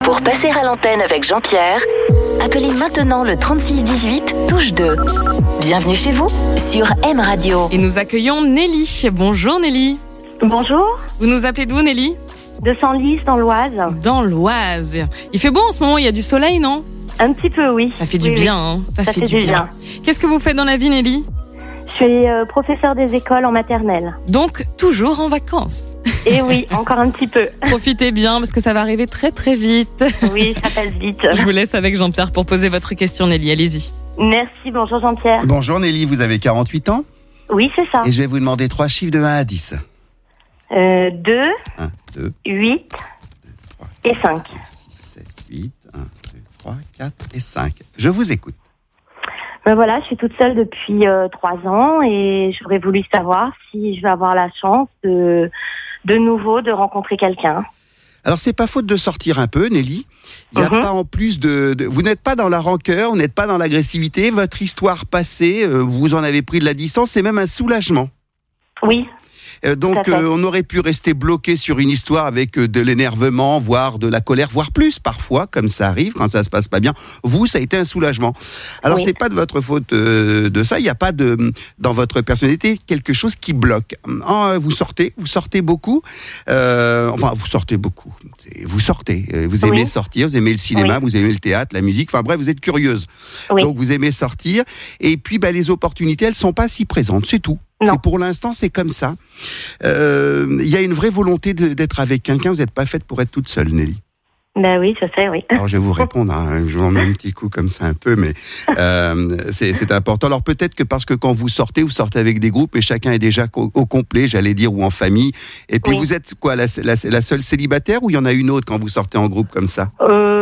Pour passer à l'antenne avec Jean-Pierre, appelez maintenant le 3618 touche 2. Bienvenue chez vous sur M Radio. Et nous accueillons Nelly. Bonjour Nelly. Bonjour. Vous nous appelez d'où Nelly ? De Senlis, dans l'Oise. Dans l'Oise. Il fait beau en ce moment, il y a du soleil, non ? Un petit peu, oui. Ça fait du bien, hein. Ça fait du bien. Qu'est-ce que vous faites dans la vie, Nelly ? Je suis professeure des écoles en maternelle. Donc, toujours en vacances. Et oui, encore un petit peu. Profitez bien, parce que ça va arriver très très vite. Oui, ça passe vite. Je vous laisse avec Jean-Pierre pour poser votre question, Nelly. Allez-y. Merci, bonjour Jean-Pierre. Bonjour Nelly, vous avez 48 ans ? Oui, c'est ça. Et je vais vous demander 3 chiffres de 1 à 10. 2, 1, 2, 8 3, et 5. 6, 7, 8, 1, 2, 3, 4 et 5. Je vous écoute. Ben voilà, je suis toute seule depuis 3 ans et j'aurais voulu savoir si je vais avoir la chance de nouveau de rencontrer quelqu'un. Alors, c'est pas faute de sortir un peu, Nelly. Il n'y a pas en plus vous n'êtes pas dans la rancœur, vous n'êtes pas dans l'agressivité. Votre histoire passée, vous en avez pris de la distance, c'est même un soulagement. Oui. Donc, on aurait pu rester bloqué sur une histoire avec de l'énervement, voire de la colère, voire plus parfois, comme ça arrive quand ça se passe pas bien. Vous, ça a été un soulagement. Alors, c'est pas de votre faute de ça. Il n'y a pas dans votre personnalité quelque chose qui bloque. Vous sortez beaucoup. Vous sortez beaucoup. Vous sortez. Vous aimez sortir. Vous aimez le cinéma. Vous aimez le théâtre, la musique. Enfin bref, vous êtes curieuse. Oui. Donc, vous aimez sortir. Et puis, les opportunités, elles sont pas si présentes. C'est tout. Non. Et pour l'instant, c'est comme ça. Il y a une vraie volonté d'être avec quelqu'un. Vous n'êtes pas faite pour être toute seule, Nelly. Ben oui, je sais, oui. Alors, je vais vous répondre. Je vous en mets un petit coup comme ça un peu, mais c'est important. Alors, peut-être que parce que quand vous sortez avec des groupes et chacun est déjà au complet, j'allais dire, ou en famille. Et puis, vous êtes quoi, la seule célibataire ou il y en a une autre quand vous sortez en groupe comme ça ?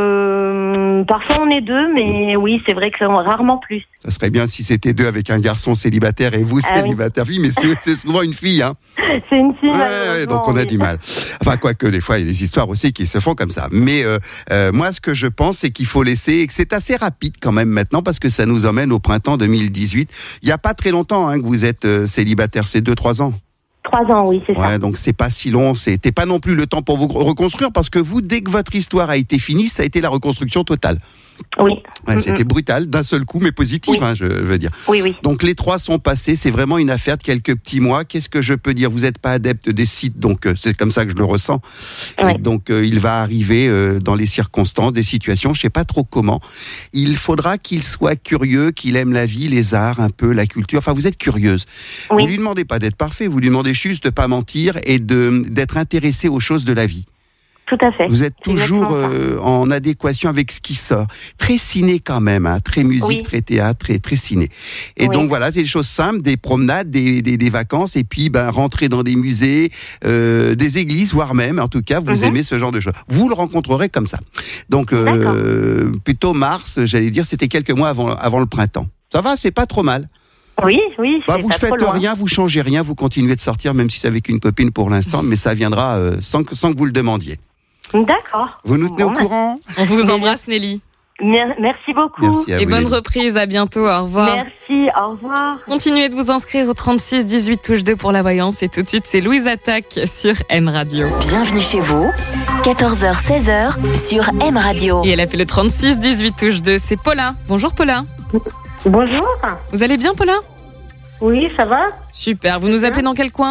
Parfois on est 2, mais oui, c'est vrai que c'est rarement plus. Ça serait bien si c'était 2 avec un garçon célibataire et vous célibataire. Oui, mais c'est souvent une fille, hein. C'est une fille, donc on a du mal. Enfin, quoique des fois, il y a des histoires aussi qui se font comme ça. Mais moi, ce que je pense, c'est qu'il faut laisser, et que c'est assez rapide quand même maintenant, parce que ça nous emmène au printemps 2018. Il n'y a pas très longtemps que vous êtes célibataire, c'est 2-3 ans. 3 ans, oui, c'est ça. Ouais, donc c'est pas si long, c'était pas non plus le temps pour vous reconstruire, parce que vous, dès que votre histoire a été finie, ça a été la reconstruction totale. Oui. Ouais, c'était brutal, d'un seul coup, mais positif, je veux dire. Oui, oui. Donc les 3 sont passés, c'est vraiment une affaire de quelques petits mois. Qu'est-ce que je peux dire ? Vous n'êtes pas adepte des sites, donc c'est comme ça que je le ressens. Oui. Et donc il va arriver dans les circonstances, des situations, je sais pas trop comment. Il faudra qu'il soit curieux, qu'il aime la vie, les arts, un peu, la culture. Enfin, vous êtes curieuse. Oui. Vous lui demandez pas d'être parfait, vous lui demandez juste de pas mentir et d'être intéressé aux choses de la vie. Tout à fait. Vous êtes toujours en adéquation avec ce qui sort. Très ciné quand même, très musique, très théâtre, très ciné. Et donc voilà, c'est des choses simples, des promenades, des vacances, et puis rentrer dans des musées, des églises, voire même, en tout cas, vous aimez ce genre de choses. Vous le rencontrerez comme ça. Donc plutôt mars, j'allais dire, c'était quelques mois avant le printemps. Ça va, c'est pas trop mal. Oui, vous ne faites rien, vous changez rien, vous continuez de sortir, même si c'est avec une copine pour l'instant, mais ça viendra sans que vous le demandiez. D'accord. Vous nous tenez au courant ? On vous embrasse, Nelly. Merci beaucoup. Merci à et vous, bonne Nelly. reprise, à bientôt, au revoir. Merci, au revoir. Continuez de vous inscrire au 36 18 touche 2 pour la voyance, et tout de suite c'est Louise Attaque sur M Radio. Bienvenue chez vous, 14h-16h sur M Radio. Et elle a fait le 36 18 touche 2, c'est Paula. Bonjour Paula. Bonjour. Vous allez bien Paula ? Oui, ça va ? Super, vous nous appelez dans quel coin ?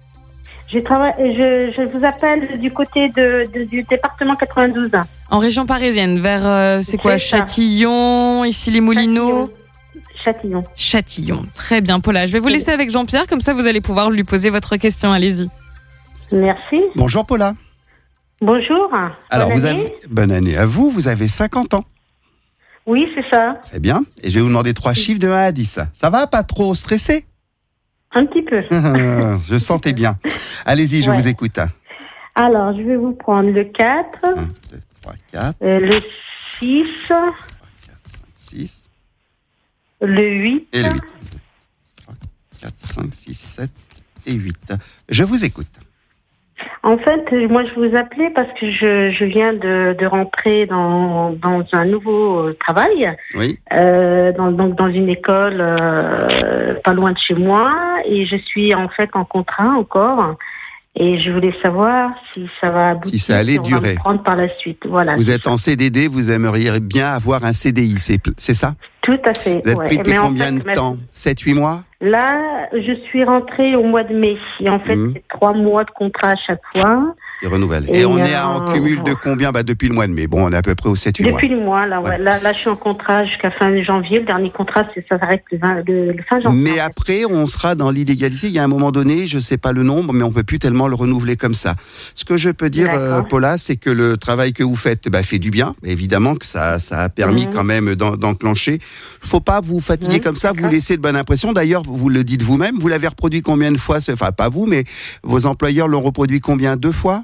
Je vous appelle du côté du département 92. En région parisienne, vers, c'est quoi, Châtillon, ici les Moulineaux ? Châtillon. Très bien, Paula. Je vais vous laisser avec Jean-Pierre, comme ça vous allez pouvoir lui poser votre question. Allez-y. Merci. Bonjour Paula. Bonjour. Alors, bonne année à vous, vous avez 50 ans. Oui, c'est ça. Très bien. Et je vais vous demander 3 chiffres de 1 à 10. Ça va, pas trop stressé ? Un petit peu. Je sentais bien. Allez-y, je vous écoute. Alors, je vais vous prendre le 4. 1, 2, 3, 4. Le 6. 3, 4, 5, 6. Le 8. Et le 8. 2, 3, 4, 5, 6, 7 et 8. Je vous écoute. En fait, moi, je vous appelais parce que je viens de rentrer dans un nouveau travail. Oui. Dans une école pas loin de chez moi. Et je suis en fait en contrat encore. Et je voulais savoir si ça va aboutir, si ça allait durer. On va me prendre par la suite. Voilà. Vous êtes en CDD, vous aimeriez bien avoir un CDI, c'est ça? Tout à fait. Vous êtes pris depuis combien de temps? 7-8 mois? Là, je suis rentrée au mois de mai. Et en fait, c'est 3 mois de contrat à chaque fois. C'est renouvelé. Et on est en cumul de combien? Depuis le mois de mai. Bon, on est à peu près au 7-8 mois. Depuis le mois, là, ouais. Là, je suis en contrat jusqu'à fin janvier. Le dernier contrat, ça s'arrête le fin janvier. Mais après, on sera dans l'illégalité. Il y a un moment donné, je ne sais pas le nombre, mais on ne peut plus tellement le renouveler comme ça. Ce que je peux dire, Paula, c'est que le travail que vous faites fait du bien. Évidemment que ça a permis quand même d'enclencher. Il ne faut pas vous fatiguer comme ça, vous laisser de bonnes impressions. D'ailleurs, vous le dites vous-même, vous l'avez reproduit combien de fois? Enfin, pas vous, mais vos employeurs l'ont reproduit combien? 2 fois?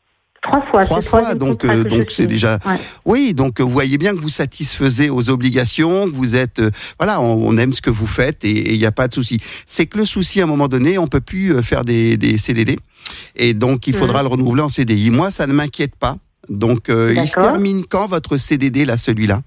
3 fois. 3 fois, donc c'est déjà. Ouais. Oui, donc vous voyez bien que vous satisfaisez aux obligations, que vous êtes. Voilà, on aime ce que vous faites et il n'y a pas de souci. C'est que le souci, à un moment donné, on peut plus faire des CDD et donc il faudra le renouveler en CDI. Moi, ça ne m'inquiète pas. Donc, il se termine quand votre CDD, là, celui-là?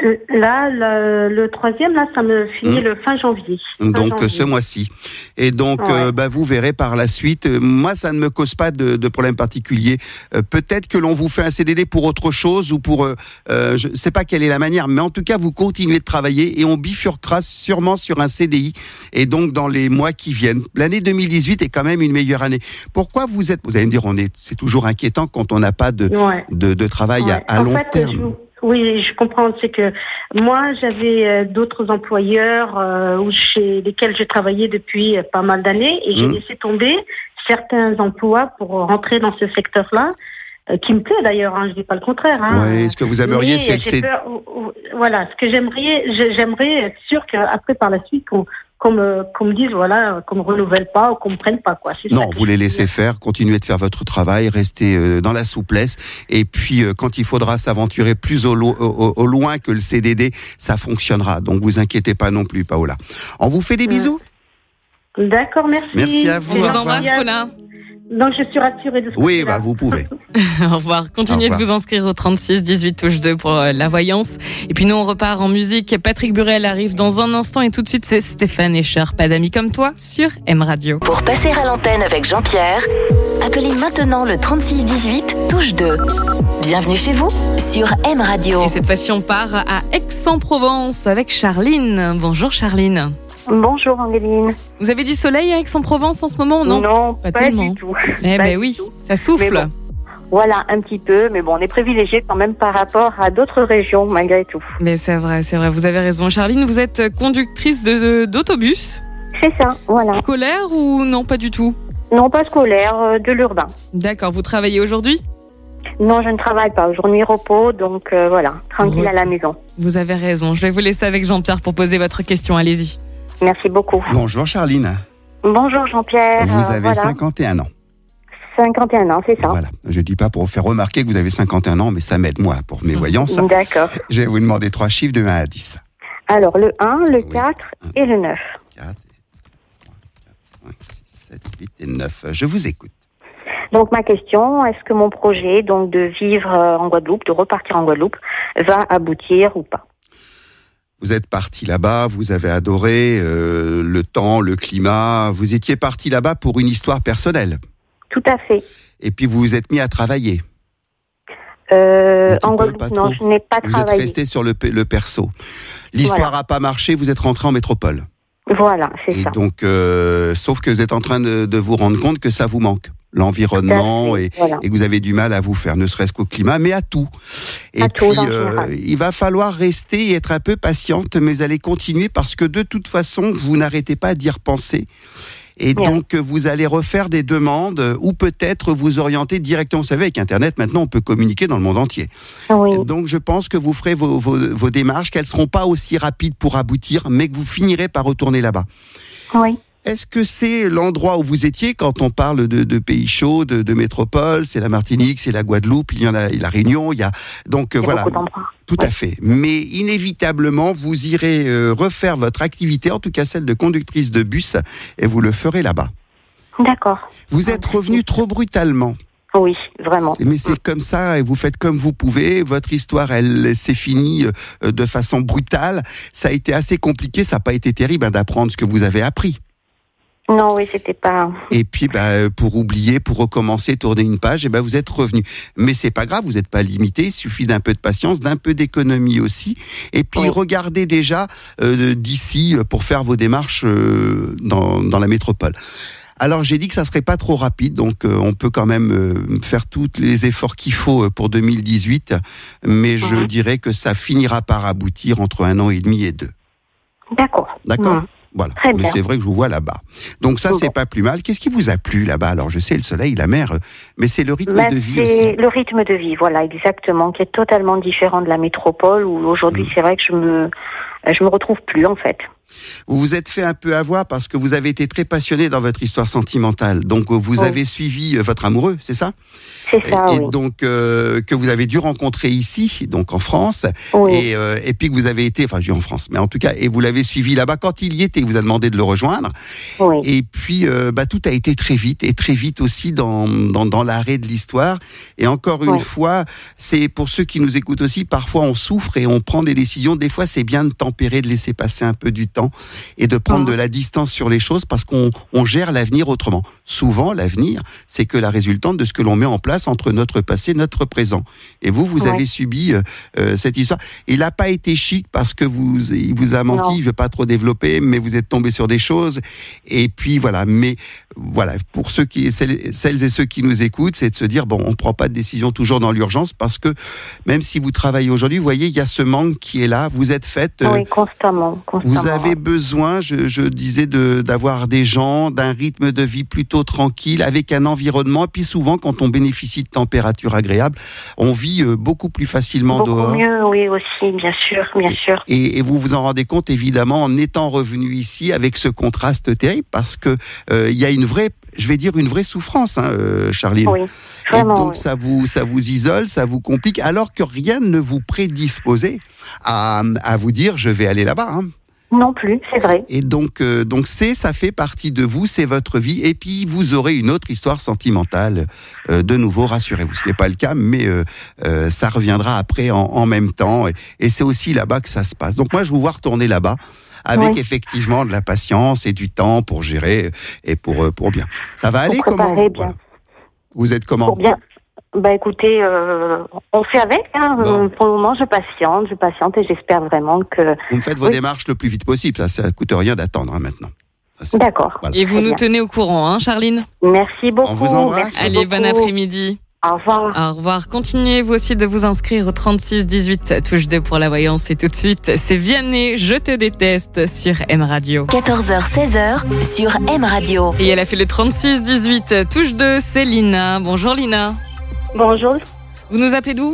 Là, le 3e, là, ça me finit le fin janvier. Donc, ce mois-ci. Et donc, vous verrez par la suite. Moi, ça ne me cause pas de problème particulier. Peut-être que l'on vous fait un CDD pour autre chose ou pour... je ne sais pas quelle est la manière, mais en tout cas, vous continuez de travailler et on bifurquera sûrement sur un CDI. Et donc, dans les mois qui viennent. L'année 2018 est quand même une meilleure année. Pourquoi vous allez me dire, c'est toujours inquiétant quand on n'a pas de travail à long terme. Oui, je comprends. C'est que moi, j'avais d'autres employeurs chez lesquels je travaillais depuis pas mal d'années et j'ai laissé tomber certains emplois pour rentrer dans ce secteur-là, qui me plaît d'ailleurs, je dis pas le contraire. Oui, ce que vous aimeriez, c'est... Voilà, ce que j'aimerais être sûr qu'après, par la suite, qu'on me dise, voilà, qu'on me renouvelle pas ou qu'on me prenne pas, quoi. Non, vous les laissez faire, continuez de faire votre travail, restez dans la souplesse, et puis quand il faudra s'aventurer plus au loin que le CDD, ça fonctionnera. Donc vous inquiétez pas non plus, Paola. On vous fait des bisous. D'accord, merci. Merci à vous. On vous embrasse, Paula. Donc je suis rassurée de ce Oui, vous pouvez. Au revoir. Continuez de vous inscrire au 36 18 touche 2 pour la voyance. Et puis nous, on repart en musique. Patrick Burel arrive dans un instant et tout de suite, c'est Stéphane Escher, pas d'amis comme toi, sur M Radio. Pour passer à l'antenne avec Jean-Pierre, appelez maintenant le 36 18 touche 2. Bienvenue chez vous sur M Radio. Et cette fois-ci, on part à Aix-en-Provence avec Charline. Bonjour Charline. Bonjour Angeline. Vous avez du soleil à Aix-en-Provence en ce moment, non? Non, pas du tout. Oui, ça souffle. Bon, voilà, un petit peu, mais bon, on est privilégié quand même par rapport à d'autres régions, malgré tout. Mais c'est vrai, vous avez raison. Charline, vous êtes conductrice d'autobus? C'est ça, voilà. Scolaire ou non, pas du tout? Non, pas scolaire, de l'urbain. D'accord, vous travaillez aujourd'hui? Non, je ne travaille pas. Aujourd'hui, repos, donc voilà, tranquille à la maison. Vous avez raison. Je vais vous laisser avec Jean-Pierre pour poser votre question. Allez-y. Merci beaucoup. Bonjour Charline. Bonjour Jean-Pierre. Vous avez 51 ans. 51 ans, c'est ça. Voilà. Je ne dis pas pour faire remarquer que vous avez 51 ans, mais ça m'aide moi pour mes voyances. D'accord. Je vais vous demander 3 chiffres de 1 à 10. Alors, le 1, le 4 et le 9. 4, 3, 4, 5, 6, 7, 8 et 9. Je vous écoute. Donc ma question, est-ce que mon projet donc de vivre en Guadeloupe, de repartir en Guadeloupe, va aboutir ou pas? Vous êtes parti là-bas, vous avez adoré le temps, le climat. Vous étiez parti là-bas pour une histoire personnelle. Tout à fait. Et puis vous vous êtes mis à travailler. En Guadeloupe, non, je n'ai pas travaillé. Vous êtes resté sur le perso. L'histoire n'a pas marché, vous êtes rentré en métropole. Voilà, c'est ça. Et donc, sauf que vous êtes en train de vous rendre compte que ça vous manque. L'environnement et que vous avez du mal à vous faire, ne serait-ce qu'au climat, mais à tout. Et puis, il va falloir rester et être un peu patiente, mais allez continuer parce que de toute façon, vous n'arrêtez pas d'y repenser. Et donc, vous allez refaire des demandes ou peut-être vous orienter directement. Vous savez, avec Internet, maintenant, on peut communiquer dans le monde entier. Oui. Donc, je pense que vous ferez vos démarches, qu'elles ne seront pas aussi rapides pour aboutir, mais que vous finirez par retourner là-bas. Oui. Est-ce que c'est l'endroit où vous étiez quand on parle de pays chauds, de métropole? C'est la Martinique, c'est la Guadeloupe, il y en a la Réunion, il y a donc voilà, tout à fait. Mais inévitablement, vous irez refaire votre activité, en tout cas celle de conductrice de bus, et vous le ferez là-bas. D'accord. Vous êtes revenu trop brutalement. Oui, vraiment. Mais c'est comme ça, et vous faites comme vous pouvez. Votre histoire, elle s'est finie de façon brutale. Ça a été assez compliqué, ça n'a pas été terrible d'apprendre ce que vous avez appris. Non, oui, c'était pas. Et puis, pour oublier, pour recommencer, tourner une page, vous êtes revenu. Mais c'est pas grave, vous n'êtes pas limité. Il suffit d'un peu de patience, d'un peu d'économie aussi. Et puis, regardez déjà d'ici pour faire vos démarches dans la métropole. Alors, j'ai dit que ça serait pas trop rapide, donc on peut quand même faire tous les efforts qu'il faut pour 2018. Mais je dirais que ça finira par aboutir entre 1 an et demi et 2. D'accord. Voilà. Mais c'est vrai que je vous vois là-bas. Donc ça, c'est pas plus mal. Qu'est-ce qui vous a plu là-bas? Alors, je sais, le soleil, la mer, mais c'est le rythme de vie aussi. C'est le rythme de vie, voilà, exactement, qui est totalement différent de la métropole, où aujourd'hui, c'est vrai que je me retrouve plus, en fait. Vous vous êtes fait un peu avoir parce que vous avez été très passionné dans votre histoire sentimentale. Donc, vous avez suivi votre amoureux, c'est ça? C'est ça, et donc, que vous avez dû rencontrer ici, donc en France. Et puis que vous avez été, enfin, je dis en France, mais en tout cas, et vous l'avez suivi là-bas. Quand il y était, il vous a demandé de le rejoindre. Et puis, tout a été très vite, et très vite aussi dans l'arrêt de l'histoire. Et encore une fois, c'est pour ceux qui nous écoutent aussi, parfois on souffre et on prend des décisions. Des fois, c'est bien de tempérer, de laisser passer un peu du temps et de prendre de la distance sur les choses parce qu'on gère l'avenir autrement. Souvent, l'avenir, c'est que la résultante de ce que l'on met en place entre notre passé et notre présent. Et vous avez subi cette histoire. Il n'a pas été chic parce que il vous a menti, il ne veut pas trop développer, mais vous êtes tombé sur des choses. Et puis voilà. Mais voilà, pour celles et ceux qui nous écoutent, c'est de se dire, on ne prend pas de décision toujours dans l'urgence parce que même si vous travaillez aujourd'hui, vous voyez, il y a ce manque qui est là. Vous êtes faite... constamment. Vous avez besoin, je disais, d'avoir des gens, d'un rythme de vie plutôt tranquille, avec un environnement. Et puis souvent, quand on bénéficie de températures agréables, on vit beaucoup plus facilement dehors. Beaucoup mieux, oui, aussi, bien sûr. Et vous vous en rendez compte, évidemment, en étant revenu ici, avec ce contraste terrible, parce que il y a une vraie souffrance, Charline. Oui, vraiment. Et donc ça vous isole, ça vous complique, alors que rien ne vous prédisposait à vous dire je vais aller là-bas. Non plus, c'est vrai. Et donc ça fait partie de vous, c'est votre vie. Et puis vous aurez une autre histoire sentimentale, de nouveau, rassurez-vous. Ce qui n'est pas le cas, mais ça reviendra après en même temps. Et c'est aussi là-bas que ça se passe. Donc moi, je vous vois retourner là-bas avec effectivement de la patience et du temps pour gérer et pour bien. Ça va aller comment? Bien. Vous êtes comment? Pour bien. Écoutez, on fait avec. Pour le moment, je patiente et j'espère vraiment que... Vous me faites vos démarches le plus vite possible. Ça ne coûte rien d'attendre maintenant. D'accord. Voilà. Et vous nous tenez au courant, Charline? Merci beaucoup. On vous embrasse. Allez, bon après-midi. Au revoir. Au revoir. Continuez vous aussi de vous inscrire au 36 18 touche 2 pour la voyance. Et tout de suite, c'est Vianney, Je te déteste sur M Radio. 14h, 16h sur M Radio. Et elle a fait le 36 18 touche 2, c'est Lina. Bonjour Lina. Bonjour. Vous nous appelez d'où?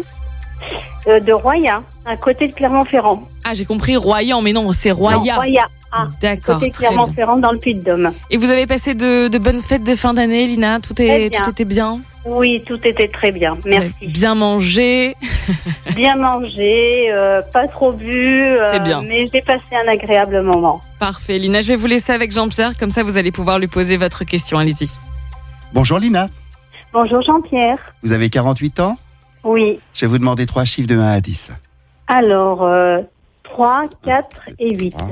De Roya, à côté de Clermont-Ferrand. Ah, j'ai compris Royan, mais non, c'est Roya. Non, Roya. D'accord. Côté Clermont-Ferrand, dans le Puy-de-Dôme. Et vous avez passé de bonnes fêtes de fin d'année, Lina? Tout était bien? Oui, tout était très bien. Merci. Bien mangé? Bien mangé, pas trop bu. C'est bien. Mais j'ai passé un agréable moment. Parfait. Lina, je vais vous laisser avec Jean-Pierre, comme ça vous allez pouvoir lui poser votre question. Allez-y. Bonjour Lina. Bonjour Jean-Pierre. Vous avez 48 ans? Oui. Je vais vous demander 3 chiffres de 1 à 10. Alors, 3, 4 et 8. 3,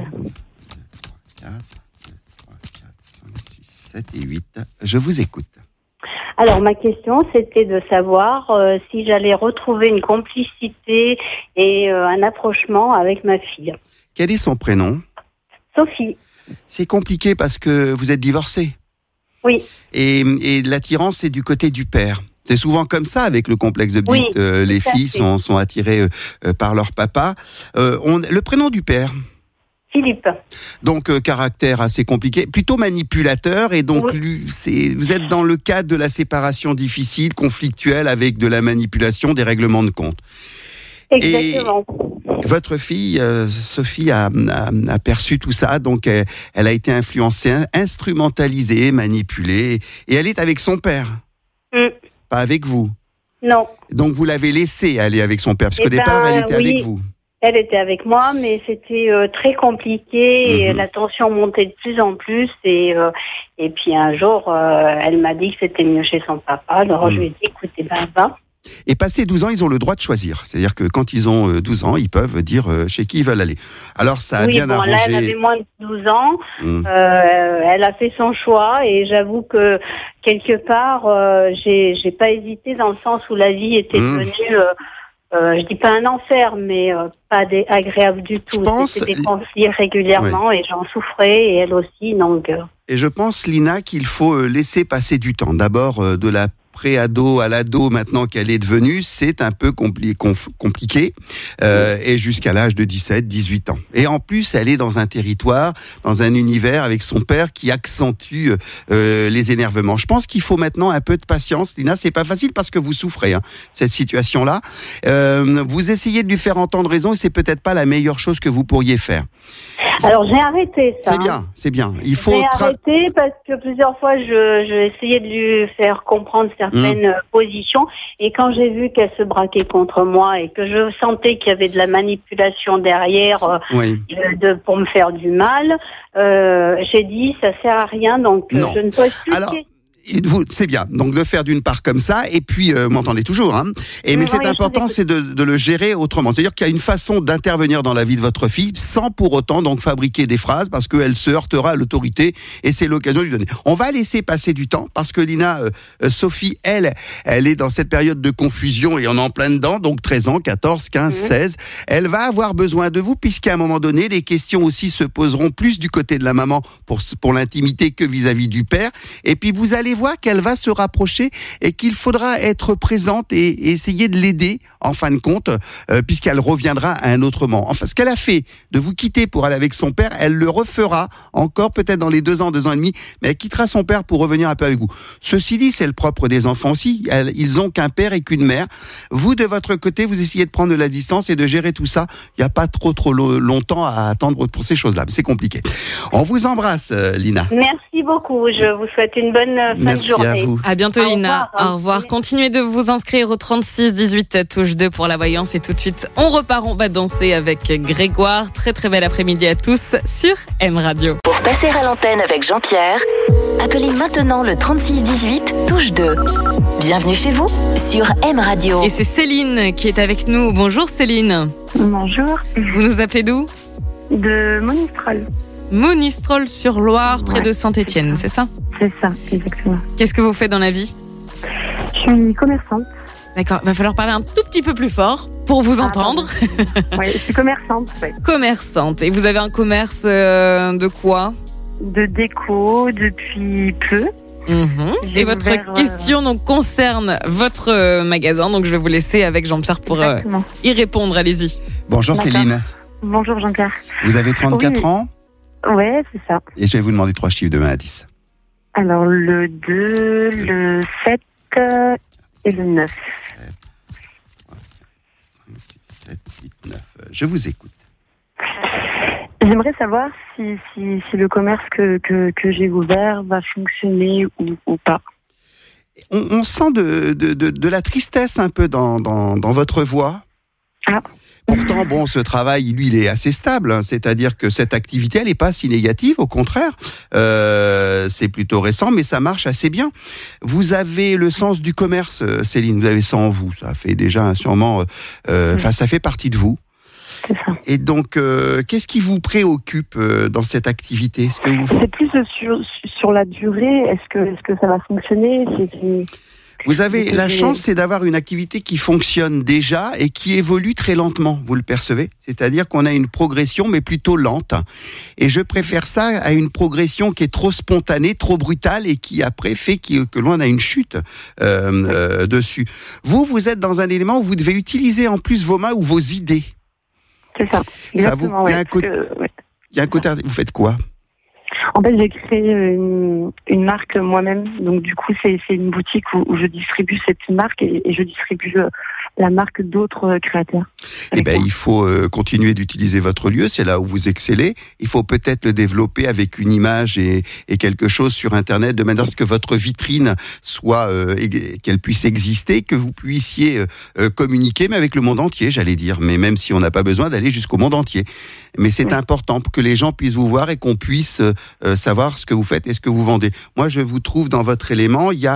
4, 5, 6, 7 et 8. Je vous écoute. Alors, ma question, c'était de savoir si j'allais retrouver une complicité et un approchement avec ma fille. Quel est son prénom? Sophie. C'est compliqué parce que vous êtes divorcés. Oui. Et l'attirance, c'est du côté du père. C'est souvent comme ça avec le complexe de Oedipe. Oui, les filles sont attirées par leur papa. Le prénom du père? Philippe. Donc, caractère assez compliqué, plutôt manipulateur. Et donc, vous êtes dans le cadre de la séparation difficile, conflictuelle, avec de la manipulation, des règlements de compte. Exactement. Et votre fille, Sophie, a perçu tout ça. Donc, elle a été influencée, instrumentalisée, manipulée. Et elle est avec son père. Pas avec vous. Non. Donc, vous l'avez laissée aller avec son père, parce qu'au départ, elle était avec vous. Elle était avec moi, mais c'était très compliqué et la tension montait de plus en plus. Et puis un jour, elle m'a dit que c'était mieux chez son papa. Alors je lui ai dit, écoutez, va. Et passé 12 ans, ils ont le droit de choisir. C'est-à-dire que quand ils ont 12 ans, ils peuvent dire chez qui ils veulent aller. Alors ça a bien arrangé. Là, elle avait moins de 12 ans. Elle a fait son choix et j'avoue que quelque part, j'ai pas hésité dans le sens où la vie était devenue, je dis pas un enfer, mais pas agréable du tout. C'était des conflits régulièrement et j'en souffrais et elle aussi. Donc. Et je pense, Lina, qu'il faut laisser passer du temps. D'abord de la pré-ado à l'ado maintenant qu'elle est devenue, c'est un peu compliqué et jusqu'à l'âge de 17, 18 ans. Et en plus, elle est dans un territoire, dans un univers avec son père qui accentue les énervements. Je pense qu'il faut maintenant un peu de patience. Lina, c'est pas facile parce que vous souffrez cette situation-là. Vous essayez de lui faire entendre raison et c'est peut-être pas la meilleure chose que vous pourriez faire. Alors j'ai arrêté ça. C'est bien. Il faut j'ai arrêté parce que plusieurs fois je essayais de lui faire comprendre certaines positions et quand j'ai vu qu'elle se braquait contre moi et que je sentais qu'il y avait de la manipulation derrière pour me faire du mal, j'ai dit ça sert à rien donc je ne peux plus. Alors... C'est bien, donc de le faire d'une part comme ça, et puis m'entendez toujours, mais c'est important, c'est de le gérer autrement. C'est-à-dire qu'il y a une façon d'intervenir dans la vie de votre fille sans pour autant donc fabriquer des phrases parce qu'elle se heurtera à l'autorité et c'est l'occasion de lui donner. On va laisser passer du temps parce que Lina, Sophie, elle est dans cette période de confusion et on est en plein dedans, donc 13 ans, 14, 15, 16. Elle va avoir besoin de vous puisqu'à un moment donné, les questions aussi se poseront plus du côté de la maman pour l'intimité que vis-à-vis du père. Et puis vous allez voir qu'elle va se rapprocher et qu'il faudra être présente et essayer de l'aider en fin de compte puisqu'elle reviendra à un autre moment. Enfin, ce qu'elle a fait de vous quitter pour aller avec son père, elle le refera encore peut-être dans les 2 ans, 2 ans et demi, mais elle quittera son père pour revenir un peu avec vous. Ceci dit, c'est le propre des enfants aussi. Ils ont qu'un père et qu'une mère. Vous, de votre côté, vous essayez de prendre de la distance et de gérer tout ça. Il n'y a pas trop longtemps à attendre pour ces choses-là. Mais c'est compliqué. On vous embrasse, Lina. Merci beaucoup. Je vous souhaite une bonne fin de journée. À vous. À bientôt, Lina. Au revoir. Continuez de vous inscrire au 36 18 touche 2 pour la voyance. Et tout de suite, on repart. On va danser avec Grégoire. Très, très bel après-midi à tous sur M Radio. Pour passer à l'antenne avec Jean-Pierre, appelez maintenant le 36 18 touche 2. Bienvenue chez vous sur M Radio. Et c'est Céline qui est avec nous. Bonjour, Céline. Bonjour. Vous nous appelez d'où ? De Monistrol. Monistrol sur Loire, près de Saint-Étienne, c'est ça ? C'est ça, exactement. Qu'est-ce que vous faites dans la vie ? Je suis commerçante. D'accord, il va falloir parler un tout petit peu plus fort pour vous entendre. Oui, je suis commerçante. Ouais. Commerçante. Et vous avez un commerce de quoi ? De déco depuis peu. Et votre question donc concerne votre magasin, donc je vais vous laisser avec Jean-Pierre pour y répondre. Allez-y. Bonjour Céline. Bonjour Jean-Pierre. Vous avez 34 ans ? Ouais, c'est ça. Et je vais vous demander 3 chiffres de 1 à 10. Alors le 2, le 7 et le 9. 5, 6, 7, 8, 9. Je vous écoute. J'aimerais savoir si le commerce que j'ai ouvert va fonctionner ou pas. On sent de la tristesse un peu dans votre voix. Ah. Pourtant, bon, ce travail, lui, il est assez stable. C'est-à-dire que cette activité, elle n'est pas si négative. Au contraire, c'est plutôt récent, mais ça marche assez bien. Vous avez le sens du commerce, Céline. Vous avez ça en vous. Ça fait déjà sûrement... ça fait partie de vous. C'est ça. Et donc, qu'est-ce qui vous préoccupe dans cette activité ? C'est plus sur la durée. Est-ce que ça va fonctionner ? Vous avez la chance, c'est d'avoir une activité qui fonctionne déjà et qui évolue très lentement, vous le percevez ? C'est-à-dire qu'on a une progression, mais plutôt lente. Et je préfère ça à une progression qui est trop spontanée, trop brutale et qui après fait que l'on a une chute dessus. Vous êtes dans un élément où vous devez utiliser en plus vos mains ou vos idées. C'est ça, exactement. Il y a un côté... Vous faites quoi ? En fait, j'ai créé une marque moi-même. Donc, du coup, c'est une boutique où je distribue cette marque et je distribue la marque d'autres créateurs. Eh ben, il faut continuer d'utiliser votre lieu. C'est là où vous excellez. Il faut peut-être le développer avec une image et quelque chose sur Internet de manière à ce que votre vitrine soit, qu'elle puisse exister, que vous puissiez communiquer, mais avec le monde entier, j'allais dire. Mais même si on n'a pas besoin d'aller jusqu'au monde entier. Mais c'est important pour que les gens puissent vous voir et qu'on puisse savoir ce que vous faites et ce que vous vendez. Moi, je vous trouve dans votre élément. Il y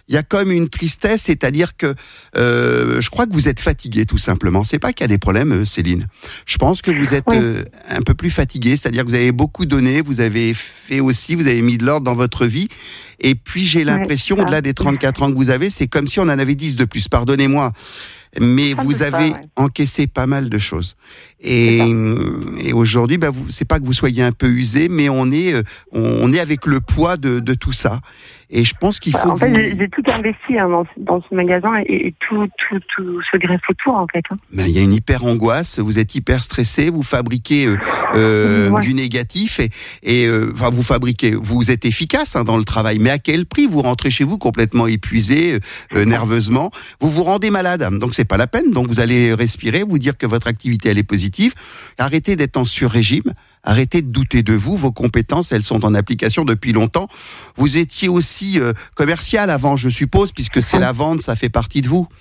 il y a comme une tristesse, c'est-à-dire que je crois que vous êtes fatiguée tout simplement. C'est pas qu'il y a des problèmes, Céline. Je pense que vous êtes un peu plus fatiguée, c'est-à-dire que vous avez beaucoup donné, vous avez mis de l'ordre dans votre vie. Et puis j'ai l'impression, au-delà des 34 ans que vous avez, c'est comme si on en avait 10 de plus. Pardonnez-moi. Mais vous avez encaissé pas mal de choses. Et aujourd'hui, c'est pas que vous soyez un peu usé, mais on est avec le poids de tout ça. Et je pense qu'il faut. En fait, j'ai tout investi dans ce magasin et tout se greffe autour, en fait. Il y a une hyper angoisse. Vous êtes hyper stressé. Vous fabriquez du négatif vous êtes efficace dans le travail. Mais à quel prix? Vous rentrez chez vous complètement épuisé, nerveusement. Vous vous rendez malade. Donc c'est pas la peine. Donc vous allez respirer, vous dire que votre activité elle est positive. Arrêtez d'être en sur-régime. Arrêtez de douter de vous. Vos compétences, elles sont en application depuis longtemps. Vous étiez aussi commercial avant, je suppose, puisque c'est la vente, ça fait partie de vous.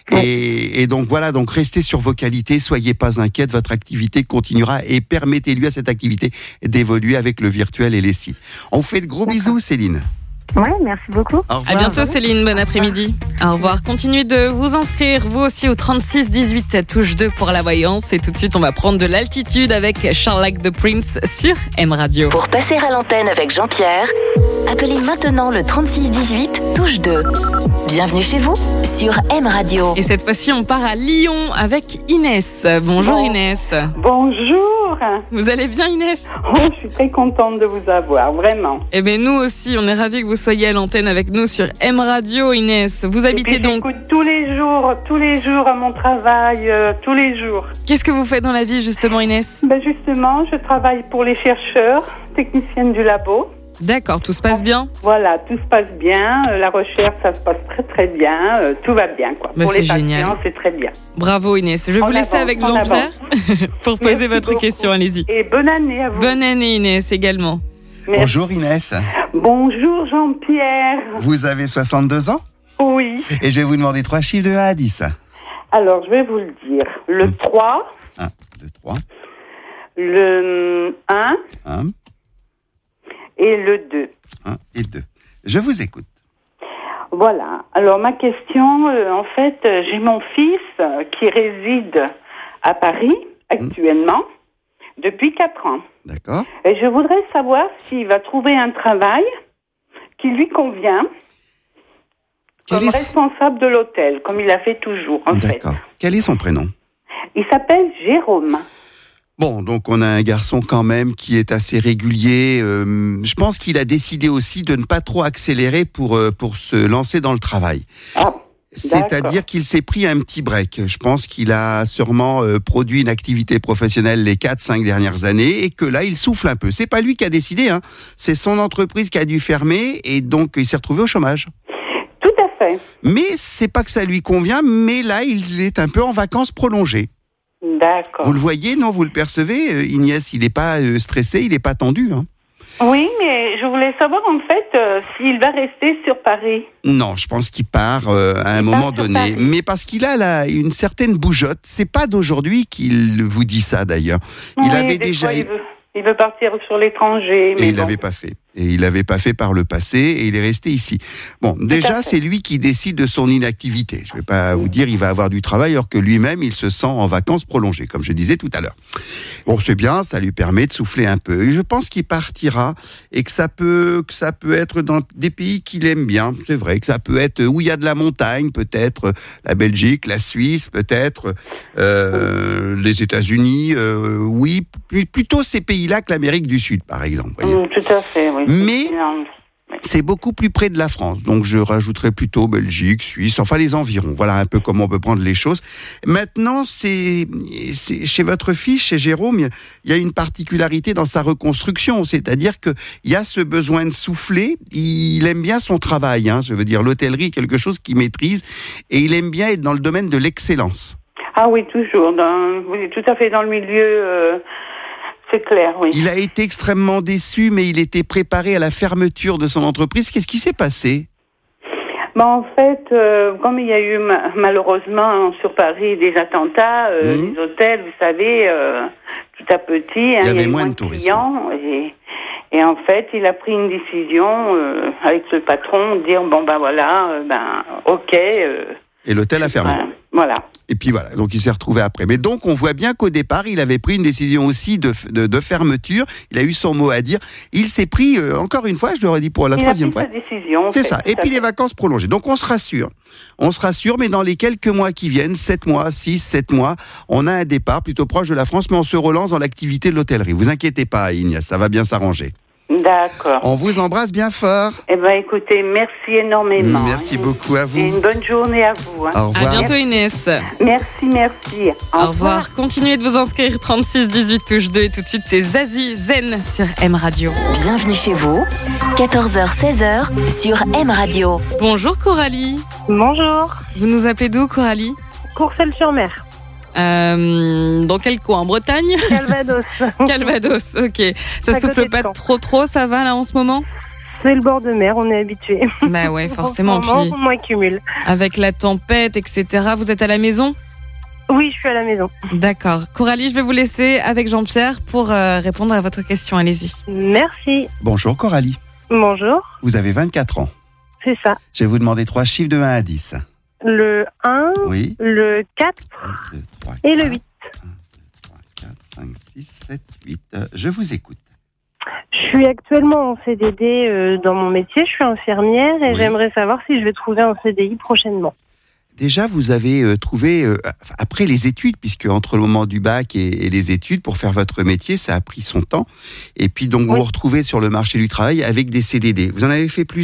Et donc voilà, donc restez sur vos qualités, soyez pas inquiète, votre activité continuera et permettez-lui à cette activité d'évoluer avec le virtuel et les sites. On vous fait de gros bisous, Céline. Ouais, merci beaucoup. Au revoir. À bientôt, Céline. Bon après-midi. Au revoir. Continuez de vous inscrire, vous aussi, au 36 18 touche 2 pour la voyance. Et tout de suite, on va prendre de l'altitude avec Charles Like the Prince sur M Radio. Pour passer à l'antenne avec Jean-Pierre, appelez maintenant le 36 18 touche 2. Bienvenue chez vous sur M Radio. Et cette fois-ci, on part à Lyon avec Inès. Bonjour Inès. Bonjour. Vous allez bien, Inès? Je suis très contente de vous avoir, vraiment. Eh bien, nous aussi, on est ravis que vous soyez à l'antenne avec nous sur M Radio, Inès. Vous habitez donc... J'écoute tous les jours à mon travail, tous les jours. Qu'est-ce que vous faites dans la vie, justement, Inès? Justement, je travaille pour les chercheurs, technicienne du labo. D'accord, tout se passe bien? Voilà, tout se passe bien. La recherche, ça se passe très très bien. Tout va bien, quoi. Pour les patients, c'est très bien. Bravo Inès. Je vais vous laisser avec Jean-Pierre pour poser votre question. Allez-y. Et bonne année à vous. Bonne année Inès également. Merci. Bonjour Inès. Bonjour Jean-Pierre. Vous avez 62 ans? Oui. Et je vais vous demander 3 chiffres de 1 à 10. Alors, je vais vous le dire. Le 3. 1, 2, 3. Le 1. 1. Et le 2. 1 et 2. Je vous écoute. Voilà. Alors, ma question, en fait, j'ai mon fils qui réside à Paris actuellement depuis 4 ans. D'accord. Et je voudrais savoir s'il va trouver un travail qui lui convient comme responsable de l'hôtel, comme il a fait toujours, en fait. D'accord. Quel est son prénom? Il s'appelle Jérôme. Bon, donc on a un garçon quand même qui est assez régulier. Je pense qu'il a décidé aussi de ne pas trop accélérer pour se lancer dans le travail. Ah, c'est-à-dire qu'il s'est pris un petit break. Je pense qu'il a sûrement produit une activité professionnelle les 4-5 dernières années et que là, il souffle un peu. C'est pas lui qui a décidé, hein. C'est son entreprise qui a dû fermer et donc il s'est retrouvé au chômage. Tout à fait. Mais c'est pas que ça lui convient, mais là, il est un peu en vacances prolongées. D'accord. Vous le voyez, non? Vous le percevez, Ignace, il n'est pas stressé, il n'est pas tendu, hein? Oui, mais je voulais savoir en fait s'il va rester sur Paris. Non, je pense qu'il part à un moment donné, mais parce qu'il a là une certaine bougeotte. C'est pas d'aujourd'hui qu'il vous dit ça d'ailleurs. Il avait déjà. Il veut partir sur l'étranger. Et il l'avait pas fait. Et il l'avait pas fait par le passé et il est resté ici. Bon, déjà, c'est lui qui décide de son inactivité. Je vais pas vous dire il va avoir du travail alors que lui-même, il se sent en vacances prolongées, comme je disais tout à l'heure. Bon, c'est bien, ça lui permet de souffler un peu. Et je pense qu'il partira et que ça peut être dans des pays qu'il aime bien. C'est vrai que ça peut être où il y a de la montagne, peut-être la Belgique, la Suisse, peut-être les États-Unis. Oui, plutôt ces pays-là que l'Amérique du Sud, par exemple. Tout à fait, oui. Mais c'est beaucoup plus près de la France, donc je rajouterais plutôt Belgique, Suisse, enfin les environs. Voilà un peu comment on peut prendre les choses. Maintenant, c'est chez votre fils, chez Jérôme, il y a une particularité dans sa reconstruction, c'est-à-dire que il y a ce besoin de souffler. Il aime bien son travail, hein, je veux dire l'hôtellerie est quelque chose qu'il maîtrise et il aime bien être dans le domaine de l'excellence. Ah oui, toujours, oui, tout à fait dans le milieu. C'est clair, oui. Il a été extrêmement déçu, mais il était préparé à la fermeture de son entreprise. Qu'est-ce qui s'est passé? En fait, comme il y a eu malheureusement sur Paris des attentats, les hôtels, vous savez, tout à petit, il y avait moins de touristes. Et en fait, il a pris une décision avec le patron, de dire bon ben voilà, ok. Et l'hôtel a fermé. Voilà. Et puis voilà, donc il s'est retrouvé après. Mais donc on voit bien qu'au départ, il avait pris une décision aussi de fermeture. Il a eu son mot à dire. Il s'est pris, encore une fois, je l'aurais dit pour la troisième fois. C'est ça. Et puis les vacances prolongées. Donc on se rassure. Mais dans les quelques mois qui viennent, 7 mois, 7 mois, on a un départ plutôt proche de la France, mais on se relance dans l'activité de l'hôtellerie. Vous inquiétez pas, Ignace, ça va bien s'arranger. D'accord. On vous embrasse bien fort. Eh bien, écoutez, merci énormément. Merci beaucoup à vous. Et une bonne journée à vous. Au revoir. À bientôt, Inès. Merci. Au revoir. Continuez de vous inscrire 36 18 touche 2 et tout de suite, c'est Zazie Zen sur M Radio. Bienvenue chez vous, 14h, 16h sur M Radio. Bonjour Coralie. Bonjour. Vous nous appelez d'où, Coralie? Courcelles-sur-Mer. Dans quel coin? En Bretagne? Calvados. Calvados, ok. Ça souffle pas trop, ça va là en ce moment? C'est le bord de mer, on est habitué. Bah ouais, forcément. Puis on accumule. Avec la tempête, etc. Vous êtes à la maison? Oui, je suis à la maison. D'accord. Coralie, je vais vous laisser avec Jean-Pierre pour répondre à votre question. Allez-y. Merci. Bonjour Coralie. Bonjour. Vous avez 24 ans. C'est ça. Je vais vous demander 3 chiffres de 1 à 10. Le 1, oui. Le 4 1, 2, 3, et le 8. 1, 2, 3, 4, 5, 6, 7, 8. Je vous écoute. Je suis actuellement en CDD dans mon métier. Je suis infirmière et j'aimerais savoir si je vais trouver un CDI prochainement. Déjà, vous avez trouvé, après les études, puisque entre le moment du bac et les études, pour faire votre métier, ça a pris son temps. Et puis donc, vous vous retrouvez sur le marché du travail avec des CDD. Vous en avez fait plusieurs ?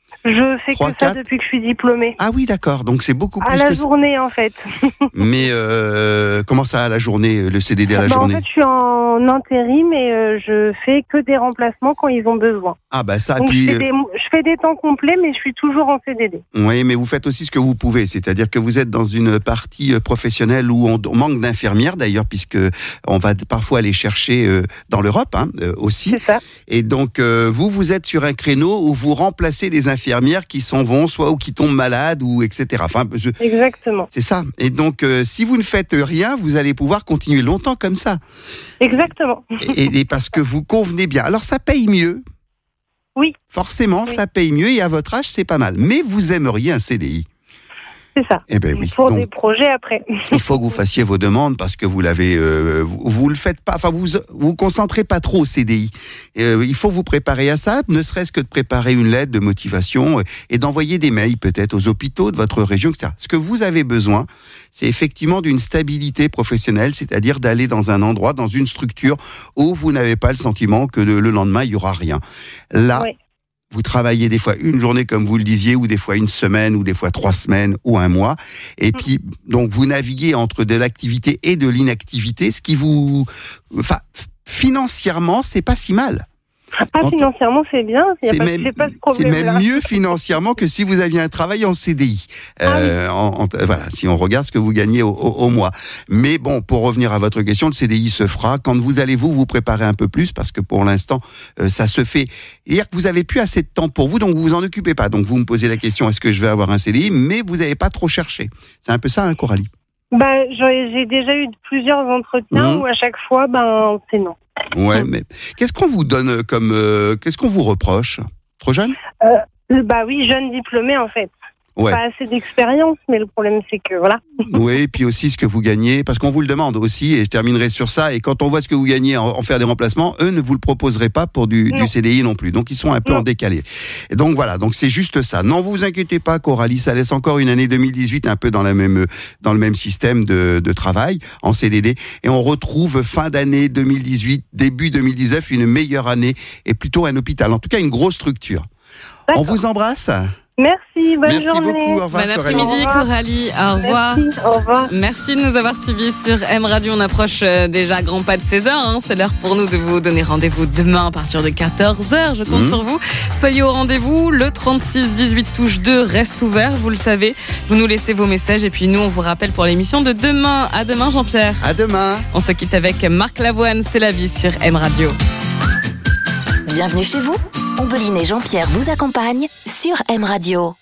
Je fais 3, que 4. Ça depuis que je suis diplômée. Ah oui, d'accord. Donc c'est beaucoup plus à la journée, en fait. Mais comment ça, à la journée, le CDD à la journée? En fait, je suis en intérim et je fais que des remplacements quand ils ont besoin. Ah bah ça, donc, puis... je fais des temps complets, mais je suis toujours en CDD. Oui, mais vous faites aussi ce que vous pouvez. C'est-à-dire que vous êtes dans une partie professionnelle où on manque d'infirmières, d'ailleurs, puisque on va parfois aller chercher dans l'Europe aussi. C'est ça. Et donc, vous êtes sur un créneau où vous remplacez des infirmières qui s'en vont, soit ou qui tombent malades, ou etc. Enfin, exactement. C'est ça. Et donc, si vous ne faites rien, vous allez pouvoir continuer longtemps comme ça. Exactement. Et parce que vous convenez bien. Alors, ça paye mieux. Oui. Forcément, ça paye mieux et à votre âge, c'est pas mal. Mais vous aimeriez un CDI. C'est ça. Eh ben oui. Pour donc, des projets après. Il faut que vous fassiez vos demandes parce que vous l'avez, vous le faites pas. Enfin, vous concentrez pas trop au CDI. Il faut vous préparer à ça, ne serait-ce que de préparer une lettre de motivation et d'envoyer des mails peut-être aux hôpitaux de votre région, etc. Ce que vous avez besoin, c'est effectivement d'une stabilité professionnelle, c'est-à-dire d'aller dans un endroit, dans une structure où vous n'avez pas le sentiment que le lendemain il y aura rien. Là. Oui. Vous travaillez des fois une journée, comme vous le disiez, ou des fois une semaine, ou des fois 3 semaines, ou un mois. Et puis, donc, vous naviguez entre de l'activité et de l'inactivité, ce qui vous... Enfin, financièrement, c'est pas si mal. Financièrement, c'est bien. C'est même mieux financièrement que si vous aviez un travail en CDI. Voilà, si on regarde ce que vous gagnez au mois. Mais bon, pour revenir à votre question, le CDI se fera quand vous allez vous préparer un peu plus, parce que pour l'instant, ça se fait. C'est-à-dire que vous avez plus assez de temps pour vous, donc vous vous en occupez pas. Donc vous me posez la question, est-ce que je vais avoir un CDI? Mais vous n'avez pas trop cherché. C'est un peu ça, hein, Coralie? J'ai déjà eu plusieurs entretiens où à chaque fois, c'est non. Ouais, mais qu'est-ce qu'on vous donne comme... qu'est-ce qu'on vous reproche? Trop jeune? Oui, jeune diplômé en fait. Ouais. Pas assez d'expérience, mais le problème c'est que voilà. Oui, puis aussi ce que vous gagnez, parce qu'on vous le demande aussi, et je terminerai sur ça, et quand on voit ce que vous gagnez en faire des remplacements, eux ne vous le proposeraient pas pour du CDI non plus, donc ils sont un peu en décalé. Et donc voilà, donc c'est juste ça. Non, vous inquiétez pas Coralie, ça laisse encore une année 2018 un peu dans le même système de travail, en CDD, et on retrouve fin d'année 2018, début 2019, une meilleure année, et plutôt un hôpital, en tout cas une grosse structure. D'accord. On vous embrasse. Merci, bonne journée. Merci beaucoup, au revoir. Bon après-midi Coralie, au revoir. Merci, au revoir. Merci de nous avoir suivis sur M Radio, on approche déjà à grands pas de 16h, c'est l'heure pour nous de vous donner rendez-vous demain à partir de 14h, je compte sur vous. Soyez au rendez-vous, le 36 18 touche 2 reste ouvert, vous le savez, vous nous laissez vos messages et puis nous on vous rappelle pour l'émission de demain. À demain Jean-Pierre. À demain. On se quitte avec Marc Lavoine, c'est la vie sur M Radio. Bienvenue chez vous. Ombeline et Jean-Pierre vous accompagnent sur M Radio.